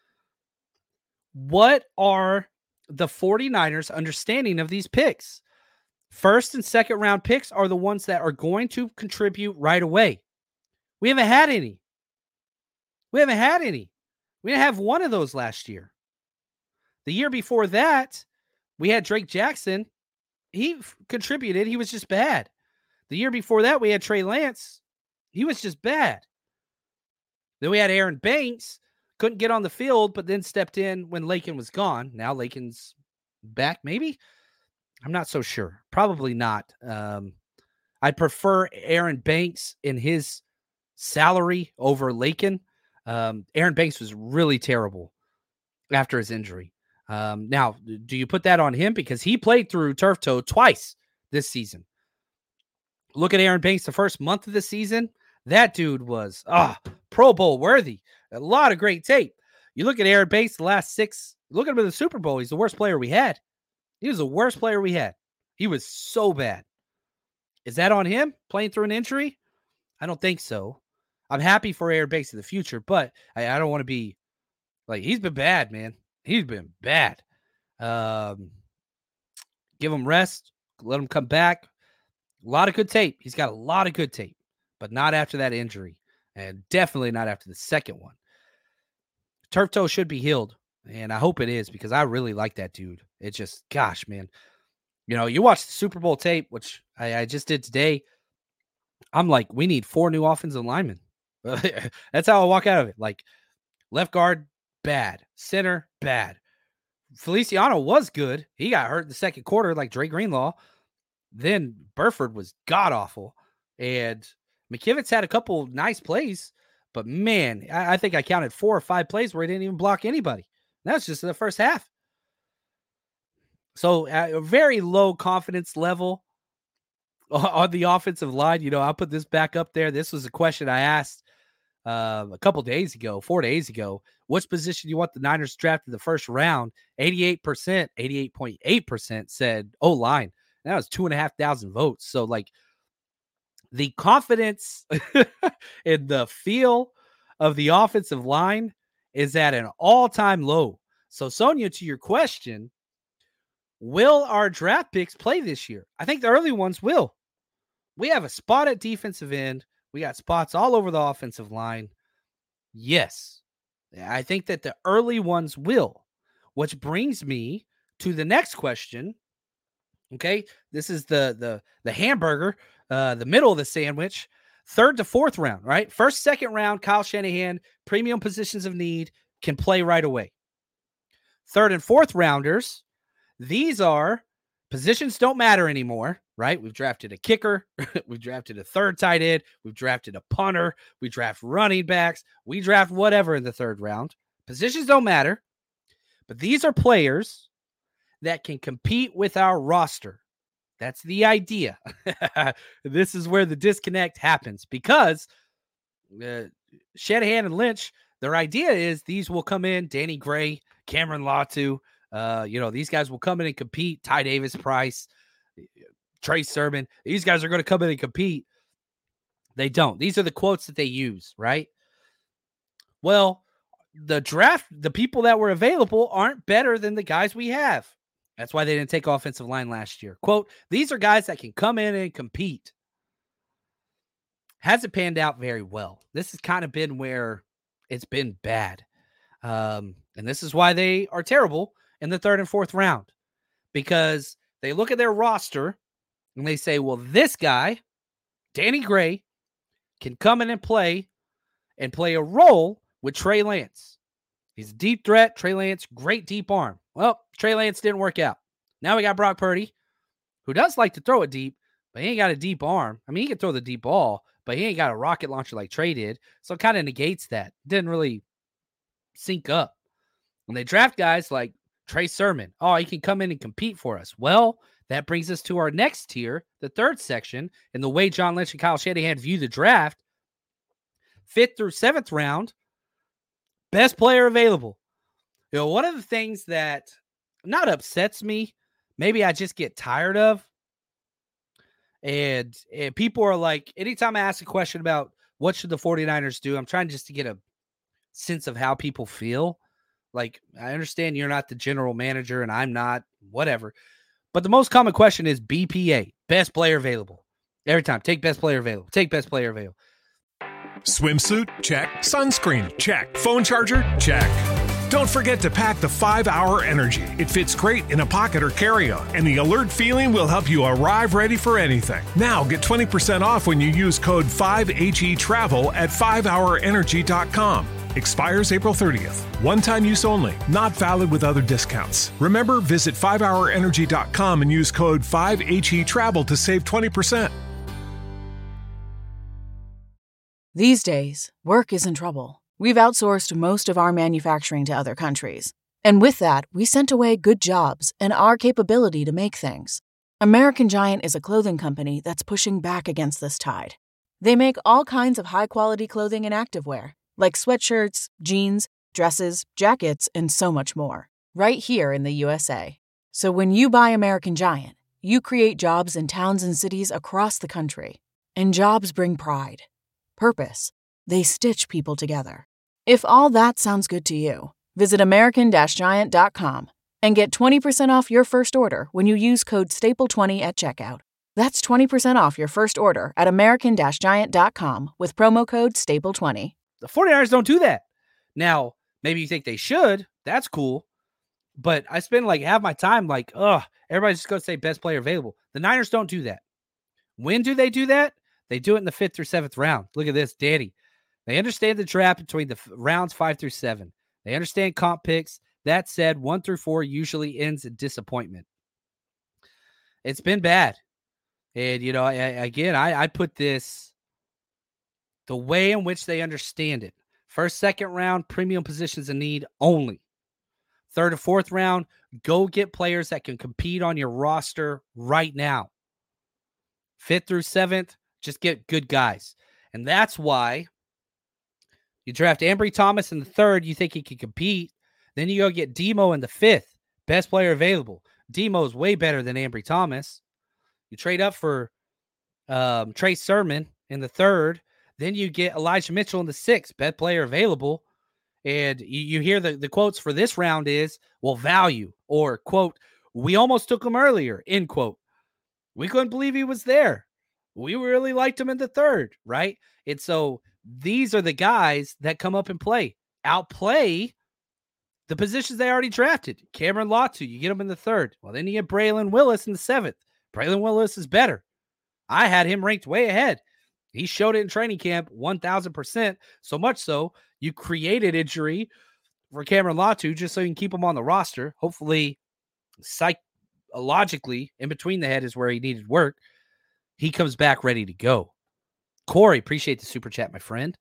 what are the 49ers' understanding of these picks? First and second round picks are the ones that are going to contribute right away. We haven't had any. We haven't had any. We didn't have one of those last year. The year before that, we had Drake Jackson. He f- contributed. He was just bad. The year before that, we had Trey Lance. He was just bad. Then we had Aaron Banks. Couldn't get on the field, but then stepped in when Lakin was gone. Now Lakin's back, maybe? I'm not so sure. Probably not. Um, I'd prefer Aaron Banks in his salary over Lakin. Um, Aaron Banks was really terrible after his injury. Um, now, do you put that on him? Because he played through turf toe twice this season. Look at Aaron Banks the first month of the season. That dude was ah Pro Bowl worthy. A lot of great tape. You look at Aaron Banks the last six. Look at him in the Super Bowl. He's the worst player we had. He was the worst player we had. He was so bad. Is that on him playing through an injury? I don't think so. I'm happy for Aaron Banks in the future, but I, I don't want to be like, he's been bad, man. He's been bad. Um, give him rest. Let him come back. A lot of good tape. He's got a lot of good tape, but not after that injury, and definitely not after the second one. Turf toe should be healed, and I hope it is, because I really like that dude. It just, gosh, man. You know, you watch the Super Bowl tape, which I, I just did today. I'm like, we need four new offensive linemen. That's how I walk out of it. Like, left guard, bad. Center, bad. Feliciano was good. He got hurt in the second quarter like Dre Greenlaw. Then Burford was god-awful. And McKivitz had a couple nice plays. But, man, I, I think I counted four or five plays where he didn't even block anybody. That was just in the first half. So, at a very low confidence level on the offensive line. You know, I'll put this back up there. This was a question I asked uh, a couple days ago, four days ago. Which position do you want the Niners drafted in the first round? eighty-eight percent, eighty-eight point eight percent said O-line. That was two and a half thousand votes. So, like, the confidence and the feel of the offensive line is at an all-time low. So, Sonia, to your question, will our draft picks play this year? I think the early ones will. We have a spot at defensive end. We got spots all over the offensive line. Yes. I think that the early ones will, which brings me to the next question. Okay, this is the the the hamburger, uh, the middle of the sandwich. Third to fourth round, right? First, second round, Kyle Shanahan, premium positions of need, can play right away. Third and fourth rounders, these are positions don't matter anymore, right? We've drafted a kicker. We've drafted a third tight end. We've drafted a punter. We draft running backs. We draft whatever in the third round. Positions don't matter. But these are players that can compete with our roster. That's the idea. This is where the disconnect happens because uh, Shanahan and Lynch, their idea is these will come in, Danny Gray, Cameron Latu, uh, you know, these guys will come in and compete, Ty Davis Price, Trey Sermon. These guys are going to come in and compete. They don't. These are the quotes that they use, right? Well, the draft, the people that were available aren't better than the guys we have. That's why they didn't take offensive line last year. Quote, these are guys that can come in and compete. Hasn't panned out very well. This has kind of been where it's been bad. Um, and this is why they are terrible in the third and fourth round. Because they look at their roster and they say, well, this guy, Danny Gray, can come in and play and play a role with Trey Lance. He's a deep threat. Trey Lance, great deep arm. Well, Trey Lance didn't work out. Now we got Brock Purdy, who does like to throw it deep, but he ain't got a deep arm. I mean, he can throw the deep ball, but he ain't got a rocket launcher like Trey did. So it kind of negates that. Didn't really sync up. When they draft guys like Trey Sermon, oh, he can come in and compete for us. Well, that brings us to our next tier, the third section, and the way John Lynch and Kyle Shanahan view the draft. Fifth through seventh round, best player available. You know, one of the things that not upsets me, maybe I just get tired of, and, and people are like, anytime I ask a question about what should the 49ers do, I'm trying just to get a sense of how people feel. Like, I understand you're not the general manager and I'm not, whatever. But the most common question is B P A, best player available. Every time, take best player available, take best player available. Swimsuit? Check. Sunscreen? Check. Phone charger? Check. Don't forget to pack the five hour Energy. It fits great in a pocket or carry-on, and the alert feeling will help you arrive ready for anything. Now get twenty percent off when you use code five H E Travel at five hour energy dot com. Expires April thirtieth. One-time use only. Not valid with other discounts. Remember, visit five hour energy dot com and use code five H E Travel to save twenty percent. These days, work is in trouble. We've outsourced most of our manufacturing to other countries. And with that, we sent away good jobs and our capability to make things. American Giant is a clothing company that's pushing back against this tide. They make all kinds of high-quality clothing and activewear, like sweatshirts, jeans, dresses, jackets, and so much more, right here in the U S A. So when you buy American Giant, you create jobs in towns and cities across the country. And jobs bring pride, purpose. They stitch people together. If all that sounds good to you, visit American Giant dot com and get twenty percent off your first order when you use code staple twenty at checkout. That's twenty percent off your first order at American Giant dot com with promo code staple twenty. The 49ers don't do that. Now, maybe you think they should. That's cool. But I spend like half my time like, ugh, everybody's just going to say best player available. The Niners don't do that. When do they do that? They do it in the fifth or seventh round. Look at this, Danny. They understand the draft between the f- rounds five through seven. They understand comp picks. That said, one through four usually ends in disappointment. It's been bad. And, you know, I, I, again, I, I put this the way in which they understand it. First, second round, premium positions in need only. Third and fourth round, go get players that can compete on your roster right now. Fifth through seventh, just get good guys. And that's why you draft Ambry Thomas in the third, you think he can compete. Then you go get Demo in the fifth, best player available. Demo is way better than Ambry Thomas. You trade up for um, Trey Sermon in the third. Then you get Elijah Mitchell in the sixth, best player available. And you, you hear the, the quotes for this round is, well, value, or, quote, we almost took him earlier, end quote. We couldn't believe he was there. We really liked him in the third, right? And so these are the guys that come up and play. Outplay the positions they already drafted. Cameron Latu, you get him in the third. Well, then you get Braylon Willis in the seventh. Braylon Willis is better. I had him ranked way ahead. He showed it in training camp, one thousand percent. So much so, you created injury for Cameron Latu just so you can keep him on the roster. Hopefully, psychologically, in between the head is where he needed work. He comes back ready to go. Corey, appreciate the super chat, my friend.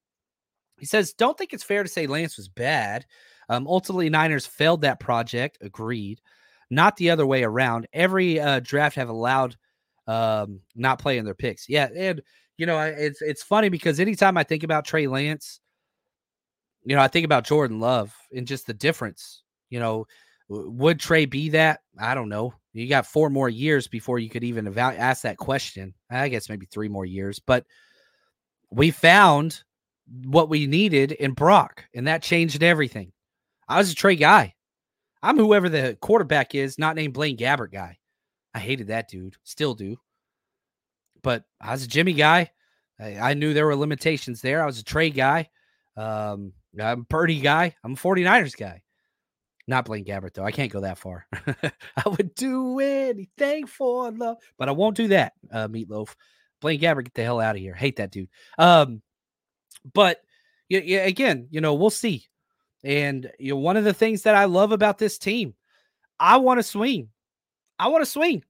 He says, don't think it's fair to say Lance was bad. Um, ultimately, Niners failed that project. Agreed. Not the other way around. Every uh, draft have allowed um, not playing their picks. Yeah, and, you know, it's it's funny because anytime I think about Trey Lance, you know, I think about Jordan Love and just the difference. You know, would Trey be that? I don't know. You got four more years before you could even evaluate, ask that question. I guess maybe three more years. But we found what we needed in Brock, and that changed everything. I was a Trey guy. I'm whoever the quarterback is, not named Blaine Gabbert guy. I hated that dude. Still do. But I was a Jimmy guy. I, I knew there were limitations there. I was a Trey guy. Um, I'm a Purdy guy. I'm a 49ers guy. Not Blaine Gabbert, though. I can't go that far. I would do anything for love, but I won't do that, uh, Meatloaf. Blaine Gabbert, get the hell out of here. Hate that dude. Um, but, yeah, yeah, again, you know, we'll see. And, you know, one of the things that I love about this team, I want to swing. I want to swing.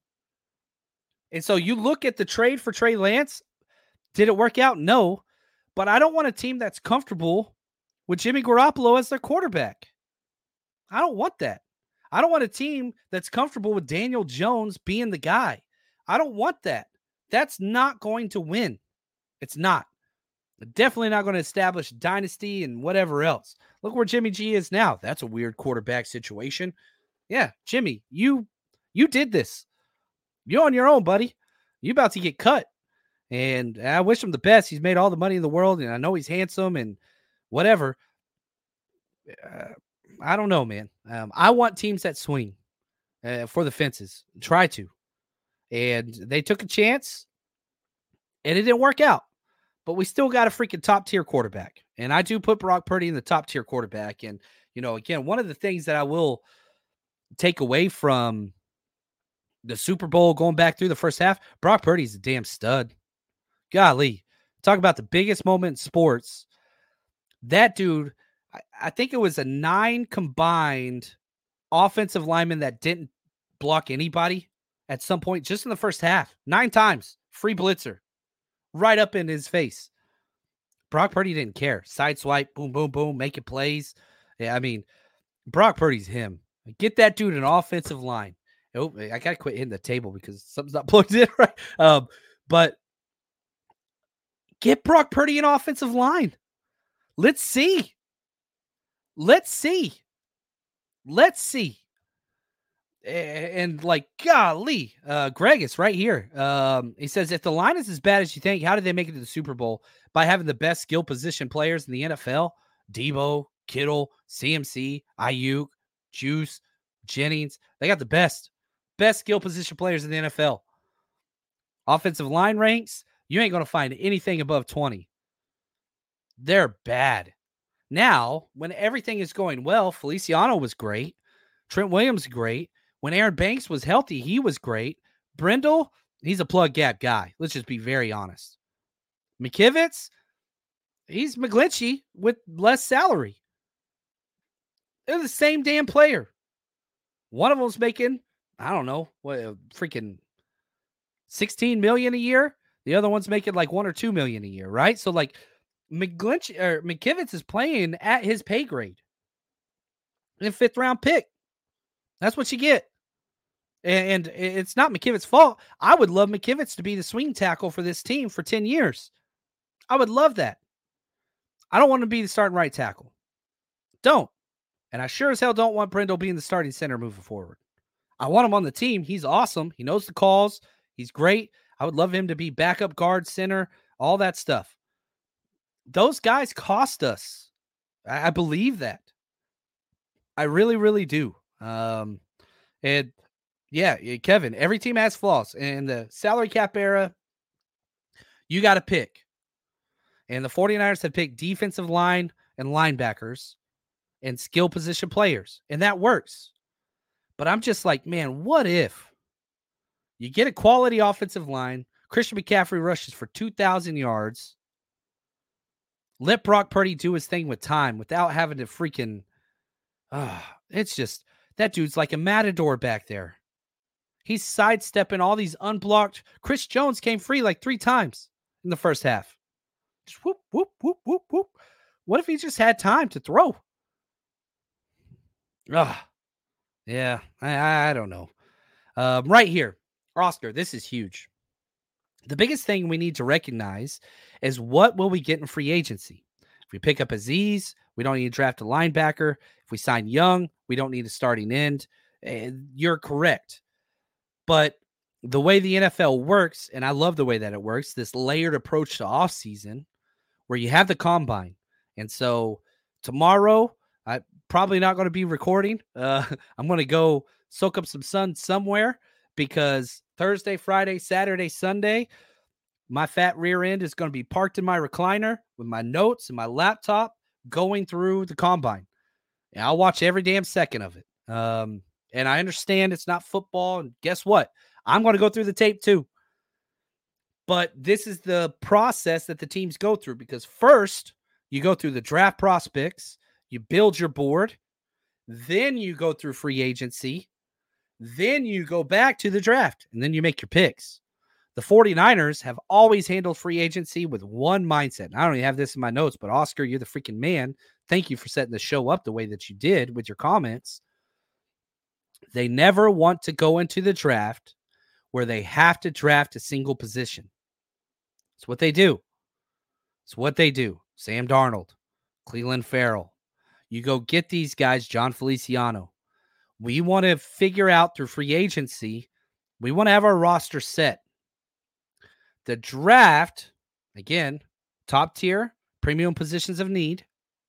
And so you look at the trade for Trey Lance. Did it work out? No. But I don't want a team that's comfortable with Jimmy Garoppolo as their quarterback. I don't want that. I don't want a team that's comfortable with Daniel Jones being the guy. I don't want that. That's not going to win. It's not. Definitely not going to establish dynasty and whatever else. Look where Jimmy G is now. That's a weird quarterback situation. Yeah, Jimmy, you you did this. You're on your own, buddy. You about to get cut. And I wish him the best. He's made all the money in the world, and I know he's handsome and whatever. Uh, I don't know, man. Um, I want teams that swing uh, for the fences. Try to. And they took a chance, and it didn't work out. But we still got a freaking top-tier quarterback. And I do put Brock Purdy in the top-tier quarterback. And, you know, again, one of the things that I will take away from the Super Bowl going back through the first half, Brock Purdy's a damn stud. Golly. Talk about the biggest moment in sports. That dude, I, I think it was a nine combined offensive lineman that didn't block anybody at some point just in the first half. Nine times. Free blitzer. Right up in his face. Brock Purdy didn't care. Side swipe, boom, boom, boom, making plays. Yeah, I mean, Brock Purdy's him. Get that dude an offensive line. Oh, I got to quit hitting the table because something's not plugged in right. Um, but get Brock Purdy an offensive line. Let's see. Let's see. Let's see. And like, golly, uh, Greg is right here. Um, he says, if the line is as bad as you think, how did they make it to the Super Bowl? By having the best skill position players in the N F L? Debo, Kittle, C M C, Ayuk, Juice, Jennings. They got the best, best skill position players in the N F L. Offensive line ranks, you ain't going to find anything above twenty. They're bad. Now, when everything is going well, Feliciano was great. Trent Williams, great. When Aaron Banks was healthy, he was great. Brindle, he's a plug gap guy. Let's just be very honest. McKivitz, he's McGlinchey with less salary. They're the same damn player. One of them's making, I don't know, what freaking sixteen million dollars a year. The other one's making like one or two million dollars a year, right? So like McGlinchey or McKivitz is playing at his pay grade. And a fifth round pick. That's what you get. And it's not McKivitz's fault. I would love McKivitz to be the swing tackle for this team for ten years. I would love that. I don't want him to be the starting right tackle. Don't. And I sure as hell don't want Brindle being the starting center moving forward. I want him on the team. He's awesome. He knows the calls. He's great. I would love him to be backup guard, center, all that stuff. Those guys cost us. I believe that. I really, really do. Um, and yeah, Kevin, every team has flaws. In the salary cap era, you got to pick. And the 49ers have picked defensive line and linebackers. and skill position players, and that works. But I'm just like, man, what if you get a quality offensive line, Christian McCaffrey rushes for two thousand yards, let Brock Purdy do his thing with time without having to freaking, uh, it's just, that dude's like a matador back there. He's sidestepping all these unblocked. Chris Jones came free like three times in the first half. Just whoop, whoop, whoop, whoop, whoop. What if he just had time to throw? Ugh. Yeah, I, I don't know. Um, right here, Oscar, this is huge. The biggest thing we need to recognize is what will we get in free agency? If we pick up Azeez, we don't need to draft a linebacker. If we sign Young, we don't need a starting end. And you're correct. But the way the N F L works, and I love the way that it works, this layered approach to offseason where you have the combine. And so tomorrow, I'm probably not going to be recording. Uh, I'm going to go soak up some sun somewhere because Thursday, Friday, Saturday, Sunday, my fat rear end is going to be parked in my recliner with my notes and my laptop going through the combine. And I'll watch every damn second of it. Um, and I understand it's not football. And guess what? I'm going to go through the tape too. But this is the process that the teams go through because first you go through the draft prospects, you build your board, then you go through free agency, then you go back to the draft, and then you make your picks. The 49ers have always handled free agency with one mindset. And I don't even have this in my notes, but Oscar, you're the freaking man. Thank you for setting the show up the way that you did with your comments. They never want to go into the draft where they have to draft a single position. It's what they do. It's what they do. Sam Darnold, Cleveland Farrell. You go get these guys, John Feliciano. We want to figure out through free agency, we want to have our roster set. The draft, again, top tier, premium positions of need.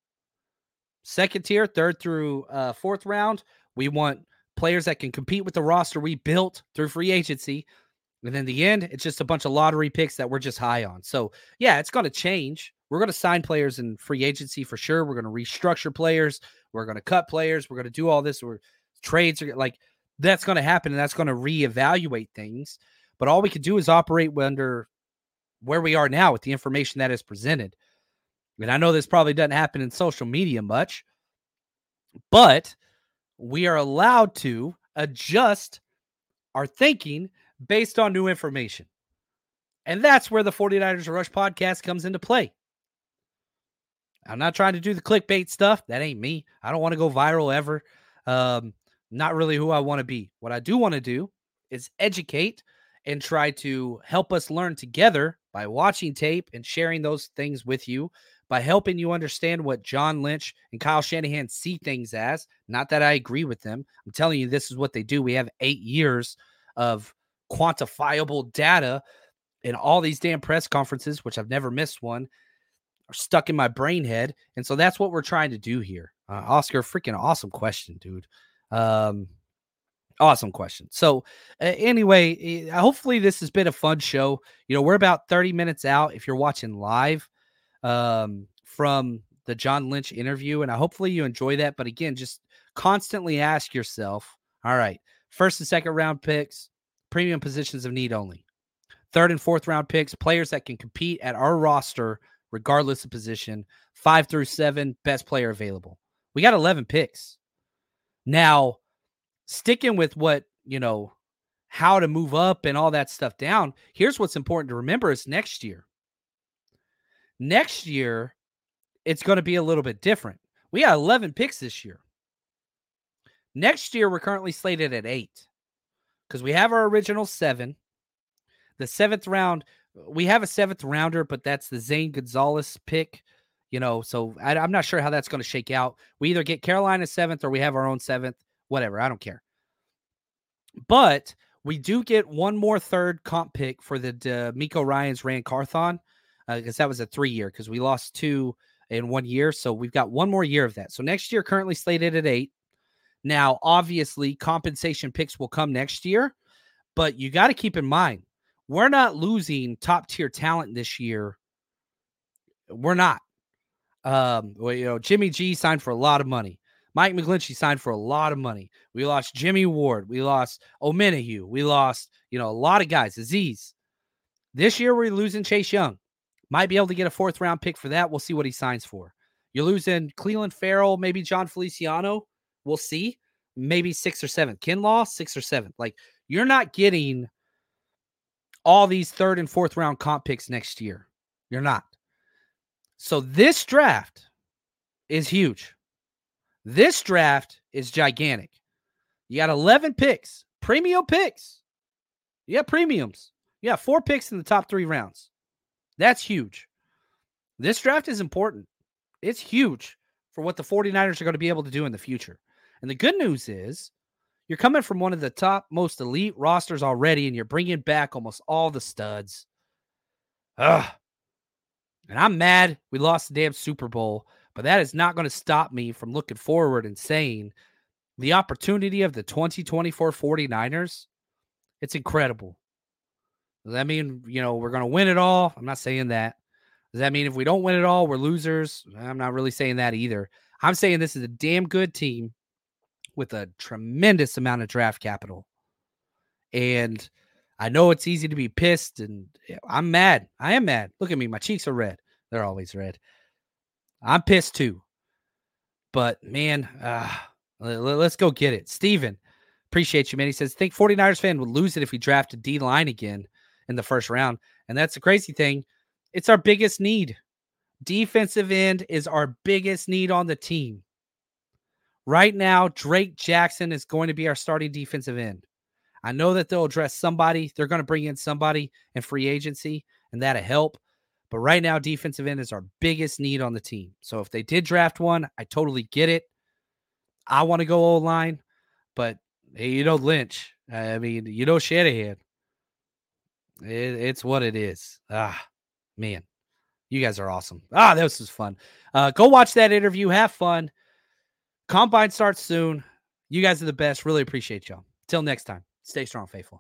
Second tier, third through uh, fourth round, we want players that can compete with the roster we built through free agency. And then the end, it's just a bunch of lottery picks that we're just high on. So, yeah, it's going to change. We're going to sign players in free agency for sure. We're going to restructure players. We're going to cut players. We're going to do all this. We're trades are like that's going to happen, and that's going to reevaluate things. But all we can do is operate under where we are now with the information that is presented. And I know this probably doesn't happen in social media much, but we are allowed to adjust our thinking based on new information. And that's where the 49ers Rush podcast comes into play. I'm not trying to do the clickbait stuff. That ain't me. I don't want to go viral ever. Um, not really who I want to be. What I do want to do is educate and try to help us learn together by watching tape and sharing those things with you, by helping you understand what John Lynch and Kyle Shanahan see things as. Not that I agree with them. I'm telling you, this is what they do. We have eight years of quantifiable data in all these damn press conferences, which I've never missed one, are stuck in my brain head. And so that's what we're trying to do here. Uh, Oscar, freaking awesome question, dude. Um, awesome question. So uh, anyway, uh, hopefully this has been a fun show. You know, we're about thirty minutes out if you're watching live um, from the John Lynch interview. And I hopefully you enjoy that. But again, just constantly ask yourself, all right, first and second round picks, premium positions of need only. Third and fourth round picks, players that can compete at our roster regardless of position. Five through seven, best player available. We got eleven picks. Now, sticking with what, you know, how to move up and all that stuff down, here's what's important to remember is next year. Next year, it's going to be a little bit different. We got eleven picks this year. Next year, we're currently slated at eight because we have our original seven. The seventh round, we have a seventh rounder, but that's the Zane Gonzalez pick. You know, so I, I'm not sure how that's going to shake out. We either get Carolina seventh or we have our own seventh, whatever. I don't care. But we do get one more third comp pick for the DeMeco Ryans Rand Carthon because uh, that was a three year because we lost two in one year. So we've got one more year of that. So next year, currently slated at eight. Now, obviously, compensation picks will come next year, but you got to keep in mind, we're not losing top tier talent this year. We're not. Um, well, you know, Jimmy G signed for a lot of money. Mike McGlinchey signed for a lot of money. We lost Jimmy Ward. We lost Omenihu. We lost, you know, a lot of guys. Aziz. This year, we're losing Chase Young. Might be able to get a fourth round pick for that. We'll see what he signs for. You're losing Cleveland Farrell, maybe John Feliciano. We'll see. Maybe six or seven. Kinlaw, six or seven. Like, you're not getting all these third and fourth round comp picks next year. You're not. So this draft is huge. This draft is gigantic. You got eleven picks, premium picks. You got premiums. You got four picks in the top three rounds. That's huge. This draft is important. It's huge for what the 49ers are going to be able to do in the future. And the good news is you're coming from one of the top most elite rosters already, and you're bringing back almost all the studs. Ugh. And I'm mad we lost the damn Super Bowl, but that is not going to stop me from looking forward and saying the opportunity of the twenty twenty-four 49ers, it's incredible. Does that mean, you know, we're going to win it all? I'm not saying that. Does that mean if we don't win it all, we're losers? I'm not really saying that either. I'm saying this is a damn good team with a tremendous amount of draft capital. And I know it's easy to be pissed, and I'm mad. I am mad. Look at me. My cheeks are red. They're always red. I'm pissed too. But, man, uh, let's go get it. Steven, appreciate you, man. He says, think 49ers fan would lose it if we drafted D-line again in the first round. And that's the crazy thing. It's our biggest need. Defensive end is our biggest need on the team. Right now, Drake Jackson is going to be our starting defensive end. I know that they'll address somebody. They're going to bring in somebody in free agency, and that'll help. But right now, defensive end is our biggest need on the team. So if they did draft one, I totally get it. I want to go O-line, but hey, you know Lynch. I mean, you know Shanahan. It, it's what it is. Ah, man. You guys are awesome. Ah, this was fun. Uh, go watch that interview. Have fun. Combine starts soon. You guys are the best. Really appreciate y'all. Till next time. Stay strong, faithful.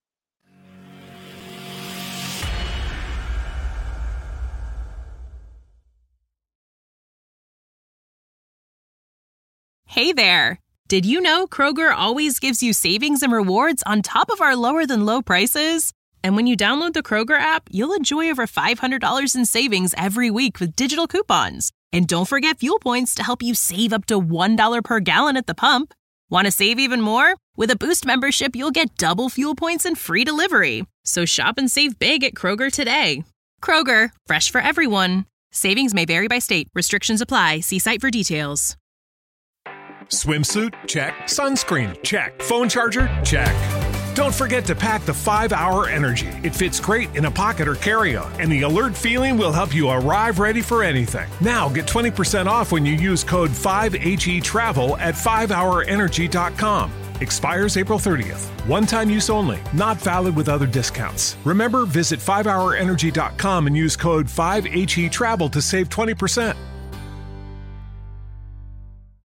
Hey there. Did you know Kroger always gives you savings and rewards on top of our lower than low prices? And when you download the Kroger app, you'll enjoy over five hundred dollars in savings every week with digital coupons. And don't forget fuel points to help you save up to one dollar per gallon at the pump. Want to save even more? With a Boost membership, you'll get double fuel points and free delivery. So shop and save big at Kroger today. Kroger, fresh for everyone. Savings may vary by state. Restrictions apply. See site for details. Swimsuit? Check. Sunscreen? Check. Phone charger? Check. Don't forget to pack the five hour Energy. It fits great in a pocket or carry-on, and the alert feeling will help you arrive ready for anything. Now get twenty percent off when you use code five H E travel at five hour energy dot com. Expires April thirtieth. One-time use only. Not valid with other discounts. Remember, visit five hour energy dot com and use code five H E travel to save twenty percent.